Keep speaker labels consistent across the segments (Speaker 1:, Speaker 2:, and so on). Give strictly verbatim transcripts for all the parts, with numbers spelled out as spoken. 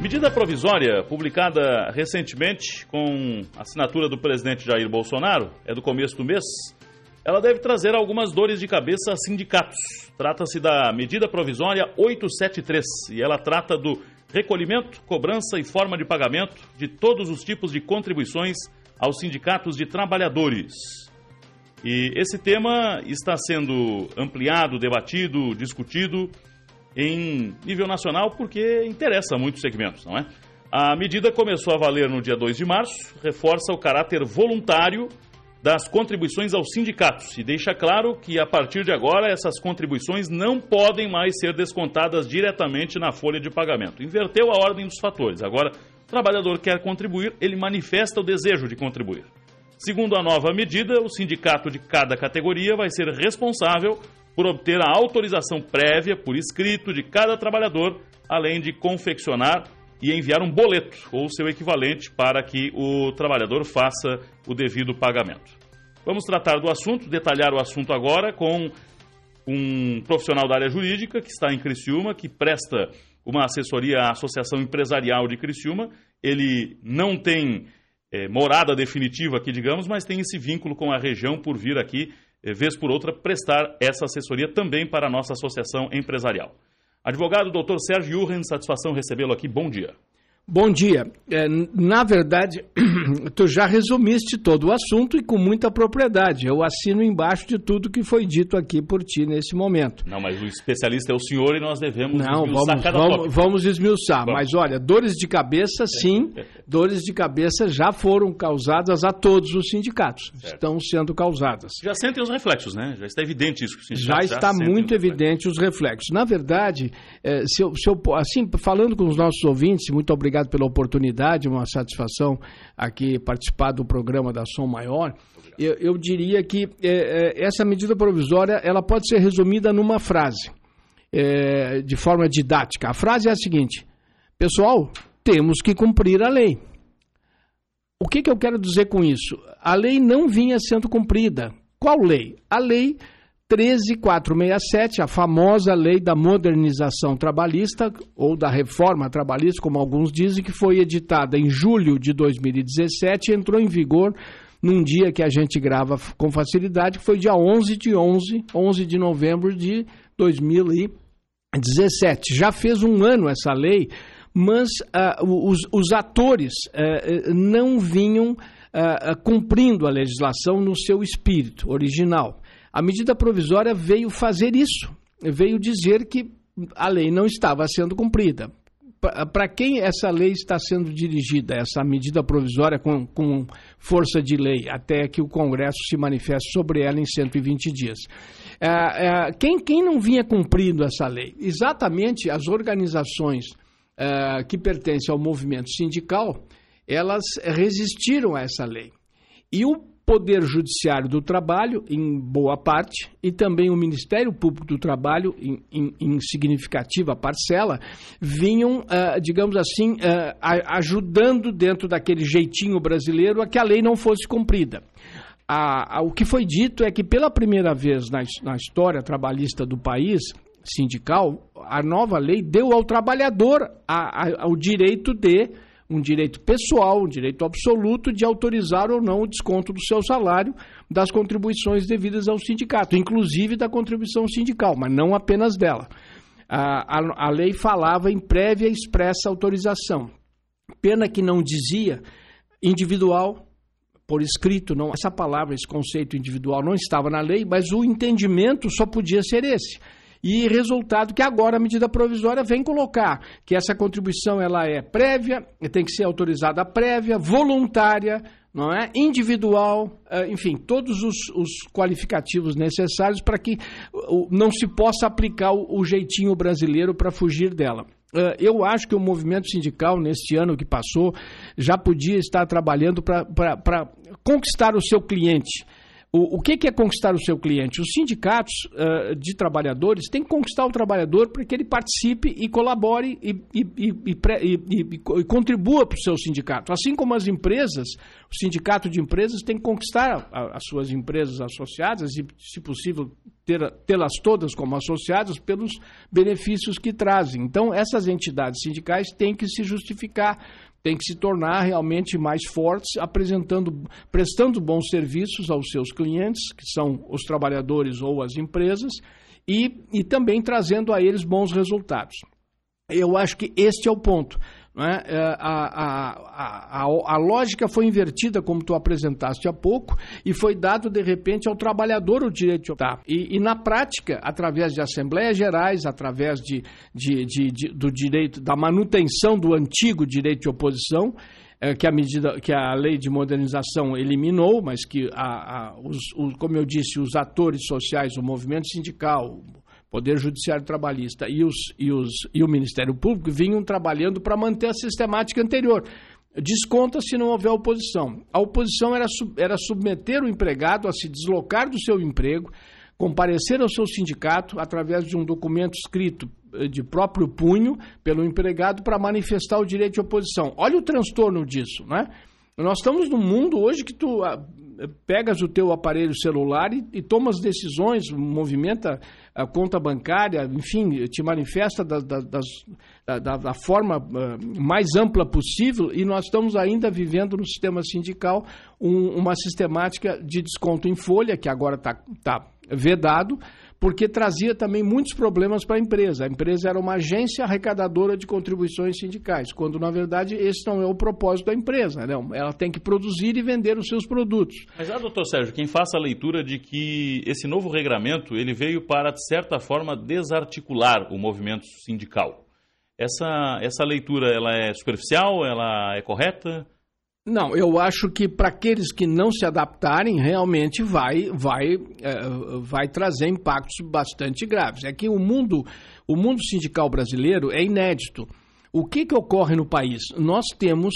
Speaker 1: Medida provisória publicada recentemente com assinatura do presidente Jair Bolsonaro, é do começo do mês, ela deve trazer algumas dores de cabeça a sindicatos. Trata-se da medida provisória oitocentos e setenta e três e ela trata do recolhimento, cobrança e forma de pagamento de todos os tipos de contribuições aos sindicatos de trabalhadores. E esse tema está sendo ampliado, debatido, discutido em nível nacional porque interessa a muitos segmentos, não é? A medida começou a valer no dia dois de março, reforça o caráter voluntário das contribuições aos sindicatos e deixa claro que a partir de agora essas contribuições não podem mais ser descontadas diretamente na folha de pagamento. Inverteu a ordem dos fatores. Agora, o trabalhador quer contribuir, ele manifesta o desejo de contribuir. Segundo a nova medida, o sindicato de cada categoria vai ser responsável por obter a autorização prévia por escrito de cada trabalhador, além de confeccionar e enviar um boleto ou seu equivalente para que o trabalhador faça o devido pagamento. Vamos tratar do assunto, detalhar o assunto agora com um profissional da área jurídica que está em Criciúma, que presta uma assessoria à Associação Empresarial de Criciúma. Ele não tem é, morada definitiva aqui, digamos, mas tem esse vínculo com a região por vir aqui, vez por outra, prestar essa assessoria também para a nossa associação empresarial. Advogado doutor Sérgio Urren, satisfação recebê-lo aqui. Bom dia.
Speaker 2: Bom dia. É, na verdade, tu já resumiste todo o assunto e com muita propriedade. Eu assino embaixo de tudo que foi dito aqui por ti nesse momento.
Speaker 1: Não, mas o especialista é o senhor e nós devemos
Speaker 2: Não,
Speaker 1: esmiuçar
Speaker 2: vamos,
Speaker 1: cada
Speaker 2: vamos,
Speaker 1: tópico.
Speaker 2: vamos esmiuçar.
Speaker 1: Vamos.
Speaker 2: Mas olha, dores de cabeça, sim, dores de cabeça já foram causadas a todos os sindicatos. Certo. Estão sendo causadas.
Speaker 1: Já sentem os reflexos, né? Já está evidente isso. Que os
Speaker 2: já está já muito evidente os reflexos. Na verdade, é, se, eu, se eu, assim, falando com os nossos ouvintes, muito obrigado pela oportunidade, uma satisfação aqui participar do programa da Som Maior. Eu, eu diria que é, é, essa medida provisória ela pode ser resumida numa frase, é, de forma didática. A frase é a seguinte: pessoal, temos que cumprir a lei. O que, que eu quero dizer com isso? A lei não vinha sendo cumprida. Qual lei? A lei treze mil quatrocentos e sessenta e sete, a famosa lei da modernização trabalhista, ou da reforma trabalhista, como alguns dizem, que foi editada em julho de dois mil e dezessete e entrou em vigor num dia que a gente grava com facilidade, que foi dia onze de novembro de dois mil e dezessete. Já fez um ano essa lei, mas uh, os, os atores uh, não vinham uh, cumprindo a legislação no seu espírito original. A medida provisória veio fazer isso, veio dizer que a lei não estava sendo cumprida. Para quem essa lei está sendo dirigida, essa medida provisória com, com força de lei, até que o Congresso se manifeste sobre ela em cento e vinte dias? É, é, quem, quem não vinha cumprindo essa lei? Exatamente as organizações é, que pertencem ao movimento sindical, elas resistiram a essa lei. E o Poder Judiciário do Trabalho, em boa parte, e também o Ministério Público do Trabalho, em, em, em significativa parcela, vinham, uh, digamos assim, uh, ajudando dentro daquele jeitinho brasileiro a que a lei não fosse cumprida. A, a, o que foi dito é que, pela primeira vez na, na história trabalhista do país, sindical, a nova lei deu ao trabalhador a, a, o direito de... um direito pessoal, um direito absoluto de autorizar ou não o desconto do seu salário das contribuições devidas ao sindicato, inclusive da contribuição sindical, mas não apenas dela. A, a, a lei falava em prévia e expressa autorização. Pena que não dizia individual, por escrito, não, essa palavra, esse conceito individual não estava na lei, mas o entendimento só podia ser esse. E resultado que agora a medida provisória vem colocar que essa contribuição ela é prévia, tem que ser autorizada prévia, voluntária, não é? Individual, enfim, todos os, os qualificativos necessários para que não se possa aplicar o, o jeitinho brasileiro para fugir dela. Eu acho que o movimento sindical, neste ano que passou, já podia estar trabalhando para conquistar o seu cliente. O, o que, que é conquistar o seu cliente? Os sindicatos uh, de trabalhadores têm que conquistar o trabalhador para que ele participe e colabore e, e, e, e, e, e, e contribua para o seu sindicato. Assim como as empresas, o sindicato de empresas tem que conquistar a, as suas empresas associadas e, se possível, tê-las todas como associadas pelos benefícios que trazem. Então, essas entidades sindicais têm que se justificar, têm que se tornar realmente mais fortes, apresentando, prestando bons serviços aos seus clientes, que são os trabalhadores ou as empresas, e, e também trazendo a eles bons resultados. Eu acho que este é o ponto. Não é? a, a, a, a lógica foi invertida, como tu apresentaste há pouco, e foi dado, de repente, ao trabalhador o direito de optar. E, e na prática, através de assembleias gerais, através de, de, de, de, do direito, da manutenção do antigo direito de oposição, é, que, a medida, que a lei de modernização eliminou, mas que, a, a, os, os, como eu disse, os atores sociais, o movimento sindical, Poder Judiciário Trabalhista e, os, e, os, e o Ministério Público vinham trabalhando para manter a sistemática anterior. Desconta se não houver oposição. A oposição era, era submeter o empregado a se deslocar do seu emprego, comparecer ao seu sindicato através de um documento escrito de próprio punho pelo empregado para manifestar o direito de oposição. Olha o transtorno disso, né? Nós estamos num mundo hoje que tu ah, pegas o teu aparelho celular e, e tomas decisões, movimenta a conta bancária, enfim, te manifesta da, da, das, da, da forma uh, mais ampla possível, e nós estamos ainda vivendo no sistema sindical um, uma sistemática de desconto em folha, que agora está tá vedado, porque trazia também muitos problemas para a empresa. A empresa era uma agência arrecadadora de contribuições sindicais, quando, na verdade, esse não é o propósito da empresa, né? Ela tem que produzir e vender os seus produtos.
Speaker 1: Mas, ah, doutor Sérgio, quem faça a leitura de que esse novo regramento ele veio para, de certa forma, desarticular o movimento sindical. Essa, essa leitura ela é superficial, ela é correta?
Speaker 2: Não, eu acho que para aqueles que não se adaptarem, realmente vai, vai, é, vai trazer impactos bastante graves. É que o mundo, o mundo sindical brasileiro é inédito. O que, que ocorre no país? Nós temos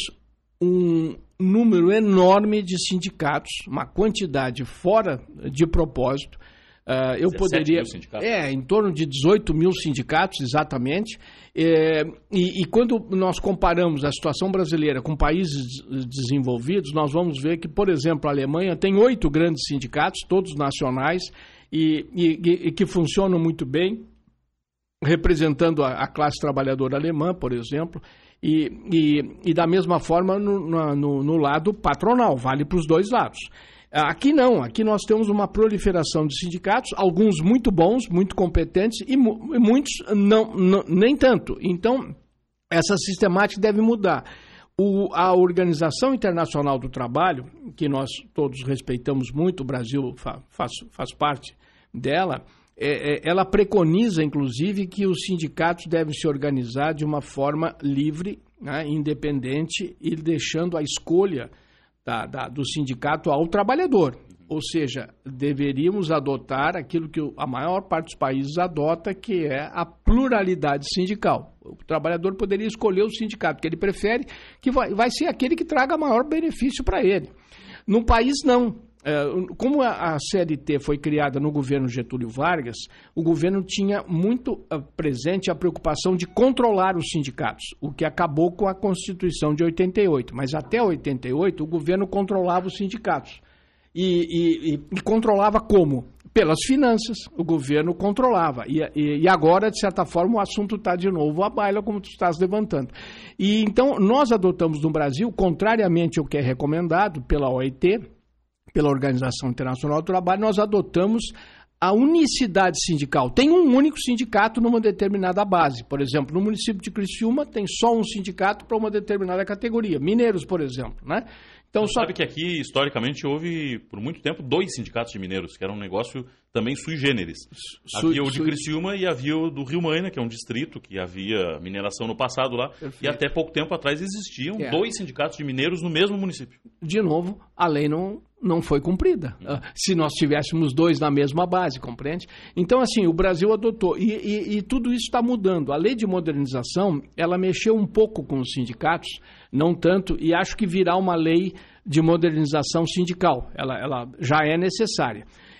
Speaker 2: um número enorme de sindicatos, uma quantidade fora de propósito. Uh, eu poderia. É, em torno de dezoito mil sindicatos, exatamente. É, e, e quando nós comparamos a situação brasileira com países desenvolvidos, nós vamos ver que, por exemplo, a Alemanha tem oito grandes sindicatos, todos nacionais, e, e, e que funcionam muito bem, representando a, a classe trabalhadora alemã, por exemplo, e, e, e da mesma forma no, no, no lado patronal, vale para os dois lados. Aqui não, aqui nós temos uma proliferação de sindicatos, alguns muito bons, muito competentes e, mu- e muitos não, não, nem tanto. Então, essa sistemática deve mudar. O, a Organização Internacional do Trabalho, que nós todos respeitamos muito, o Brasil fa- faz, faz parte dela, é, é, ela preconiza, inclusive, que os sindicatos devem se organizar de uma forma livre, né, independente e deixando a escolha Da, da, do sindicato ao trabalhador. Ou seja, deveríamos adotar aquilo que a maior parte dos países adota, que é a pluralidade sindical. O trabalhador poderia escolher o sindicato que ele prefere, que vai, vai ser aquele que traga maior benefício para ele. No país, não. Como a C L T foi criada no governo Getúlio Vargas, o governo tinha muito presente a preocupação de controlar os sindicatos, o que acabou com a Constituição de oitenta e oito. Mas até oitenta e oito, o governo controlava os sindicatos. E, e, e, e controlava como? Pelas finanças, o governo controlava. E, e, e agora, de certa forma, o assunto está de novo à baila, como tu estás levantando. E então, nós adotamos no Brasil, contrariamente ao que é recomendado pela O I T, pela Organização Internacional do Trabalho, nós adotamos a unicidade sindical. Tem um único sindicato numa determinada base. Por exemplo, no município de Criciúma tem só um sindicato para uma determinada categoria. Mineiros, por exemplo, né?
Speaker 1: Então, Você só... sabe que aqui, historicamente, houve, por muito tempo, dois sindicatos de mineiros, que era um negócio também sui generis. Su... Havia o de Criciúma e havia o do Rio Maina, que é um distrito que havia mineração no passado lá. Perfeito. E até pouco tempo atrás existiam é. dois sindicatos de mineiros no mesmo município.
Speaker 2: De novo, a lei não... não foi cumprida, hum. se nós tivéssemos dois na mesma base, compreende? Então, assim, o Brasil adotou, e, e, e tudo isso está mudando. A lei de modernização, ela mexeu um pouco com os sindicatos, não tanto, e acho que virá uma lei de modernização sindical, ela, ela já é necessária.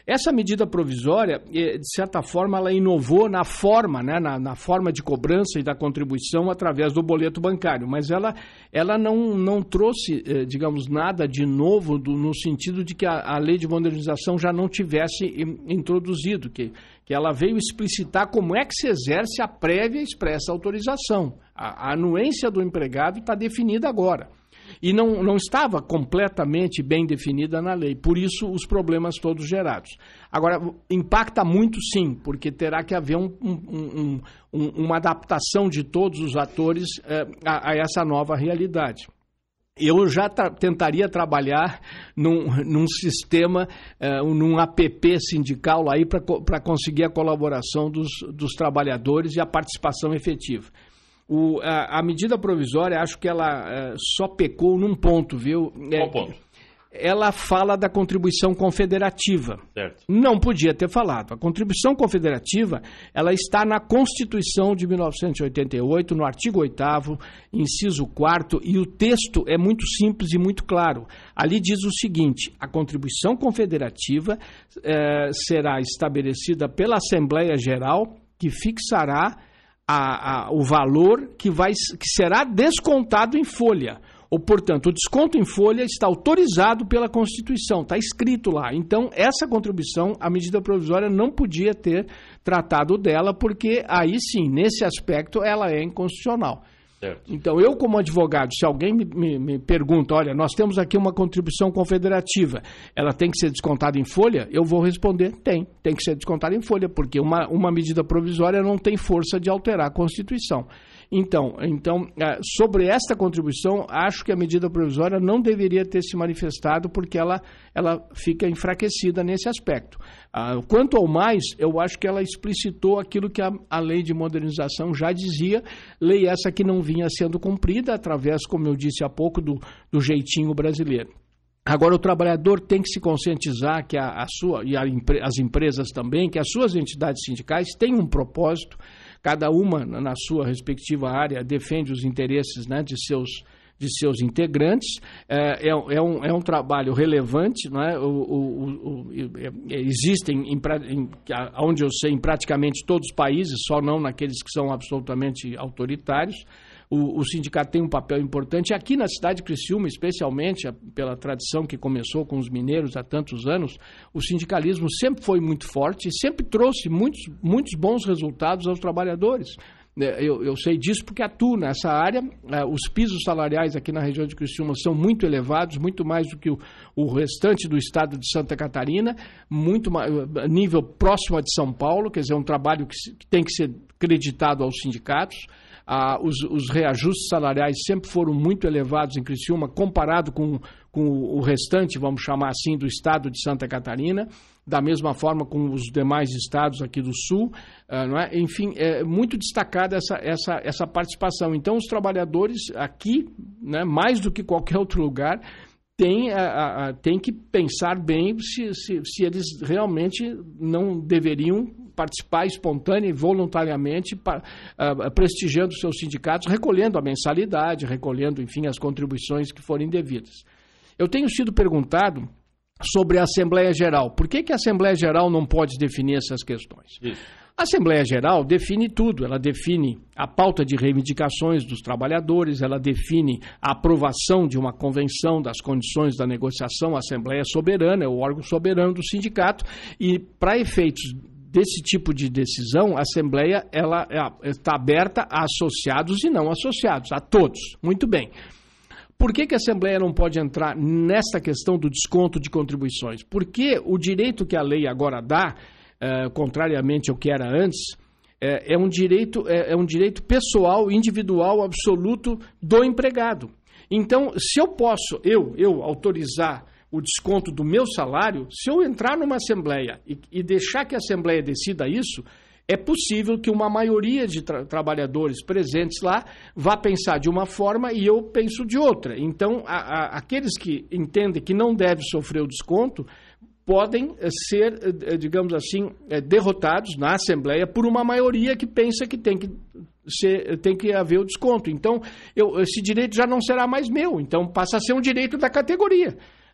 Speaker 2: Essa medida provisória, de certa forma, ela inovou na forma, né, na, na forma de cobrança e da contribuição através do boleto bancário, mas ela, ela não, não trouxe, digamos, nada de novo do, no sentido de que a, a lei de modernização já não tivesse introduzido, que, que ela veio explicitar como é que se exerce a prévia e expressa autorização. A, a anuência do empregado está definida agora. E não, não estava completamente bem definida na lei, por isso os problemas todos gerados. Agora, impacta muito sim, porque terá que haver um, um, um, uma adaptação de todos os atores eh, a, a essa nova realidade. Eu já tra- tentaria trabalhar num, num sistema, eh, num app sindical aí para conseguir a colaboração dos, dos trabalhadores e a participação efetiva. O, a, a medida provisória, acho que ela uh, só pecou num ponto, viu?
Speaker 1: Qual é, ponto?
Speaker 2: Ela fala da contribuição confederativa.
Speaker 1: Certo.
Speaker 2: Não podia ter falado. A contribuição confederativa, ela está na Constituição de mil novecentos e oitenta e oito, no artigo oitavo, inciso quarto, e o texto é muito simples e muito claro. Ali diz o seguinte: a contribuição confederativa eh, será estabelecida pela Assembleia Geral, que fixará A, a, o valor que, vai, que será descontado em folha. Ou, portanto, o desconto em folha está autorizado pela Constituição, está escrito lá. Então, essa contribuição, a medida provisória não podia ter tratado dela, porque aí sim, nesse aspecto, ela é inconstitucional. Certo. Então, eu como advogado, se alguém me, me, me pergunta, olha, nós temos aqui uma contribuição confederativa, ela tem que ser descontada em folha? Eu vou responder, tem, tem que ser descontada em folha, porque uma, uma medida provisória não tem força de alterar a Constituição. Então, então, sobre esta contribuição, acho que a medida provisória não deveria ter se manifestado, porque ela, ela fica enfraquecida nesse aspecto. Quanto ao mais, eu acho que ela explicitou aquilo que a, a lei de modernização já dizia, lei essa que não vinha sendo cumprida através, como eu disse há pouco, do, do jeitinho brasileiro. Agora, o trabalhador tem que se conscientizar, que a, a sua, e a, as empresas também, que as suas entidades sindicais têm um propósito, cada uma na sua respectiva área defende os interesses, né, de seus de seus integrantes, é, é, um, é um trabalho relevante, não é? o, o, o, é, existem, em, em, onde eu sei, em praticamente todos os países, só não naqueles que são absolutamente autoritários. O, o sindicato tem um papel importante. Aqui na cidade de Criciúma, especialmente pela tradição que começou com os mineiros há tantos anos, o sindicalismo sempre foi muito forte e sempre trouxe muitos, muitos bons resultados aos trabalhadores. Eu, eu sei disso porque atuo nessa área. Os pisos salariais aqui na região de Criciúma são muito elevados, muito mais do que o, o restante do estado de Santa Catarina, muito mais, nível próximo a de São Paulo, quer dizer, um trabalho que, que tem que ser creditado aos sindicatos. Ah, os, os reajustes salariais sempre foram muito elevados em Criciúma, comparado com, com o restante, vamos chamar assim, do estado de Santa Catarina, da mesma forma com os demais estados aqui do Sul, ah, não é? Enfim, é muito destacada essa, essa, essa participação. Então, os trabalhadores aqui, né, mais do que qualquer outro lugar, tem, a, a, tem que pensar bem se, se, se eles realmente não deveriam participar espontânea e voluntariamente, pa, uh, prestigiando seus sindicatos, recolhendo a mensalidade, recolhendo, enfim, as contribuições que forem devidas. Eu tenho sido perguntado sobre a Assembleia Geral. Por que que a Assembleia Geral não pode definir essas questões? Isso. A Assembleia Geral define tudo, ela define a pauta de reivindicações dos trabalhadores, ela define a aprovação de uma convenção das condições da negociação, a Assembleia é soberana, é o órgão soberano do sindicato, e para efeitos desse tipo de decisão, a Assembleia ela, ela está aberta a associados e não associados, a todos. Muito bem. Por que que a Assembleia não pode entrar nessa questão do desconto de contribuições? Porque o direito que a lei agora dá, Uh, contrariamente ao que era antes, é, é, um direito, é, é um direito pessoal, individual, absoluto do empregado. Então, se eu posso, eu, eu autorizar o desconto do meu salário, se eu entrar numa Assembleia e, e deixar que a Assembleia decida isso, é possível que uma maioria de tra- trabalhadores presentes lá vá pensar de uma forma e eu penso de outra. Então, a, a, aqueles que entendem que não deve sofrer o desconto podem ser, digamos assim, derrotados na Assembleia por uma maioria que pensa que tem que, ser, tem que haver o desconto. Então, eu, esse direito já não será mais meu, então passa a ser um direito da categoria.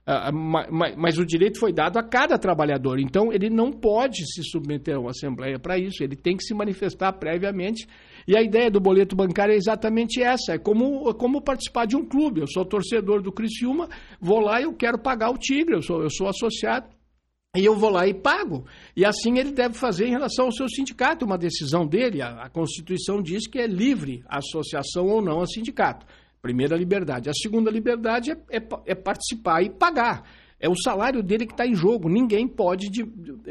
Speaker 2: Uh, mas, mas o direito foi dado a cada trabalhador, então ele não pode se submeter a uma assembleia para isso, ele tem que se manifestar previamente, e a ideia do boleto bancário é exatamente essa, é como, é como participar de um clube. Eu sou torcedor do Criciúma, vou lá e eu quero pagar o Tigre, eu sou, eu sou associado, e eu vou lá e pago, e assim ele deve fazer em relação ao seu sindicato, uma decisão dele. A, a Constituição diz que é livre a associação ou não a sindicato. Primeira liberdade. A segunda liberdade é, é, é participar e pagar. É o salário dele que está em jogo. Ninguém pode de,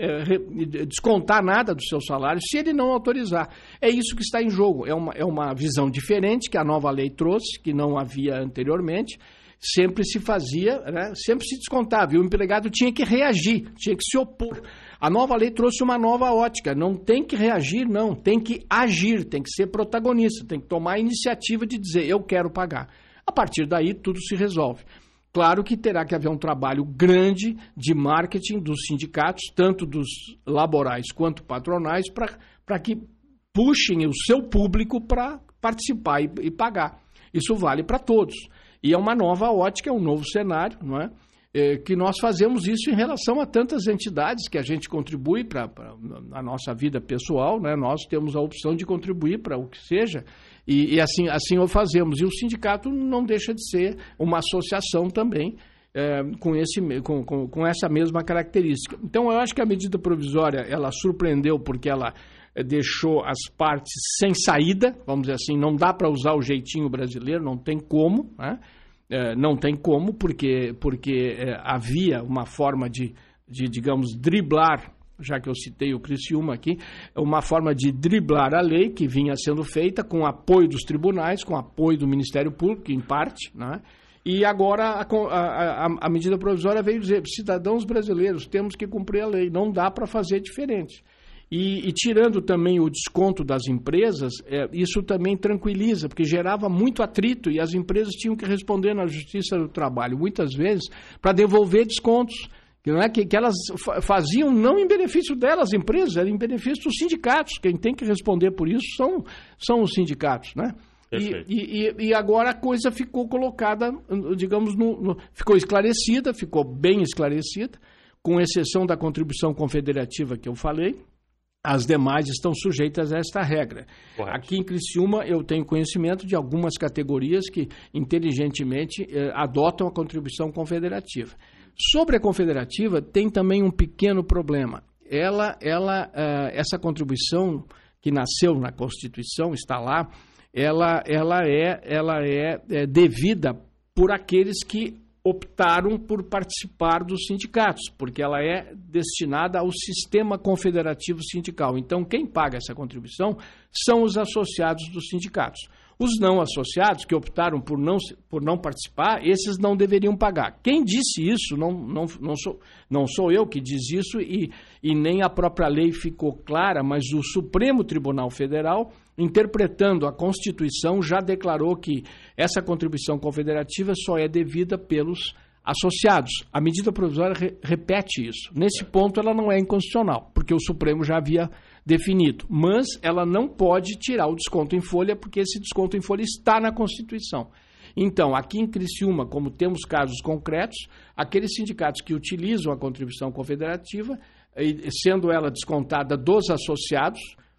Speaker 2: é, descontar nada do seu salário se ele não autorizar. É isso que está em jogo. É uma, é uma visão diferente que a nova lei trouxe, que não havia anteriormente. Sempre se fazia, né? Sempre se descontava. E o empregado tinha que reagir, tinha que se opor. A nova lei trouxe uma nova ótica. Não tem que reagir, não. Tem que agir, tem que ser protagonista, tem que tomar a iniciativa de dizer, eu quero pagar. A partir daí, tudo se resolve. Claro que terá que haver um trabalho grande de marketing dos sindicatos, tanto dos laborais quanto patronais, para que puxem o seu público para participar e, e pagar. Isso vale para todos. E é uma nova ótica, é um novo cenário, não é? É, que nós fazemos isso em relação a tantas entidades que a gente contribui para a nossa vida pessoal, né? Nós temos a opção de contribuir para o que seja, e, e assim, assim o fazemos. E o sindicato não deixa de ser uma associação também, é, com, esse, com, com, com essa mesma característica. Então, eu acho que a medida provisória, ela surpreendeu porque ela deixou as partes sem saída, vamos dizer assim, não dá para usar o jeitinho brasileiro, não tem como, né? É, não tem como, porque, porque é, havia uma forma de, de, digamos, driblar, já que eu citei o Criciúma aqui, uma forma de driblar a lei que vinha sendo feita com apoio dos tribunais, com apoio do Ministério Público, em parte, né? E agora a, a, a, a medida provisória veio dizer, cidadãos brasileiros, temos que cumprir a lei, não dá para fazer diferente. E, e tirando também o desconto das empresas, é, isso também tranquiliza, porque gerava muito atrito e as empresas tinham que responder na Justiça do Trabalho, muitas vezes, para devolver descontos, que, não é, que, que elas faziam não em benefício delas, as empresas, era em benefício dos sindicatos. Quem tem que responder por isso são, são os sindicatos, né? E, e, e agora a coisa ficou colocada, digamos, no, no, ficou esclarecida, ficou bem esclarecida, com exceção da contribuição confederativa que eu falei. As demais estão sujeitas a esta regra. Correto. Aqui em Criciúma eu tenho conhecimento de algumas categorias que inteligentemente eh, adotam a contribuição confederativa. Sobre a confederativa tem também um pequeno problema. Ela, ela, uh, essa contribuição que nasceu na Constituição, está lá, ela, ela, é, ela é, é devida por aqueles que optaram por participar dos sindicatos, porque ela é destinada ao sistema confederativo sindical. Então, quem paga essa contribuição são os associados dos sindicatos. Os não associados, que optaram por não, por não participar, esses não deveriam pagar. Quem disse isso, não, não, não, sou, não sou eu que diz isso, e, e nem a própria lei ficou clara, mas o Supremo Tribunal Federal, interpretando a Constituição, já declarou que essa contribuição confederativa só é devida pelos associados. A medida provisória re- repete isso. Nesse ponto, ela não é inconstitucional, porque o Supremo já havia definido. Mas ela não pode tirar o desconto em folha, porque esse desconto em folha está na Constituição. Então, aqui em Criciúma, como temos casos concretos, aqueles sindicatos que utilizam a contribuição confederativa, sendo ela descontada dos associados,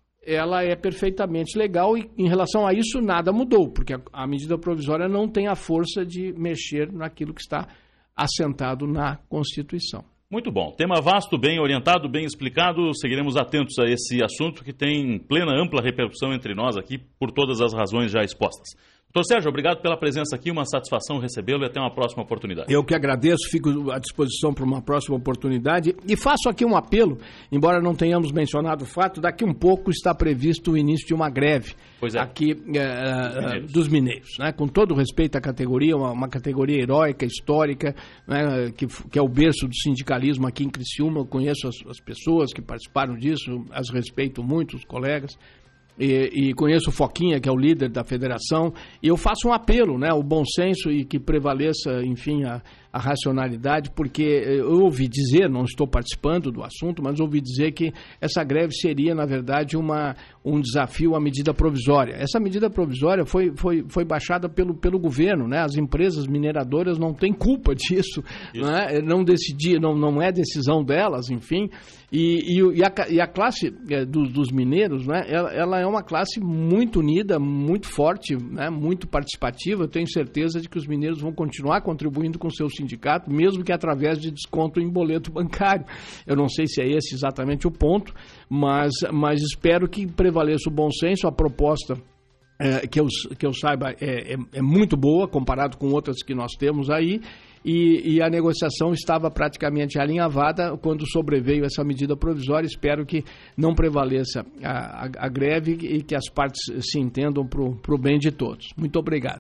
Speaker 2: ela é perfeitamente legal e, em relação a isso, nada mudou, porque a, a medida provisória não tem a força de mexer naquilo que está assentado na Constituição.
Speaker 1: Muito bom. Tema vasto, bem orientado, bem explicado. Seguiremos atentos a esse assunto que tem plena, ampla repercussão entre nós aqui por todas as razões já expostas. Doutor Sérgio, obrigado pela presença aqui, uma satisfação recebê-lo e até uma próxima oportunidade.
Speaker 2: Eu que agradeço, fico à disposição para uma próxima oportunidade e faço aqui um apelo, embora não tenhamos mencionado o fato, daqui um pouco está previsto o início de uma greve
Speaker 1: pois é.
Speaker 2: aqui é, mineiros. dos mineiros, né? Com todo respeito à categoria, uma, uma categoria heróica, histórica, né? que, que é o berço do sindicalismo aqui em Criciúma. Eu conheço as, as pessoas que participaram disso, as respeito muito, os colegas. E, e conheço o Foquinha, que é o líder da federação, e eu faço um apelo, né, o bom senso e que prevaleça, enfim, a, a racionalidade, porque eu ouvi dizer, não estou participando do assunto, mas ouvi dizer que essa greve seria, na verdade, uma, um desafio à medida provisória. Essa medida provisória foi, foi, foi baixada pelo, pelo governo, né, as empresas mineradoras não têm culpa disso, né, não, decidir, não, não é decisão delas, enfim, e, e, e, a, e a classe é, dos, dos mineiros, né, ela, ela é uma classe muito unida, muito forte, né, muito participativa. Eu tenho certeza de que os mineiros vão continuar contribuindo com o seu sindicato, mesmo que através de desconto em boleto bancário. Eu não sei se é esse exatamente o ponto, mas, mas espero que prevaleça o bom senso. A proposta, é, que, eu, que eu saiba, é, é, é muito boa, comparado com outras que nós temos aí. E, e a negociação estava praticamente alinhavada quando sobreveio essa medida provisória. Espero que não prevaleça a, a, a greve e que as partes se entendam para o bem de todos. Muito obrigado.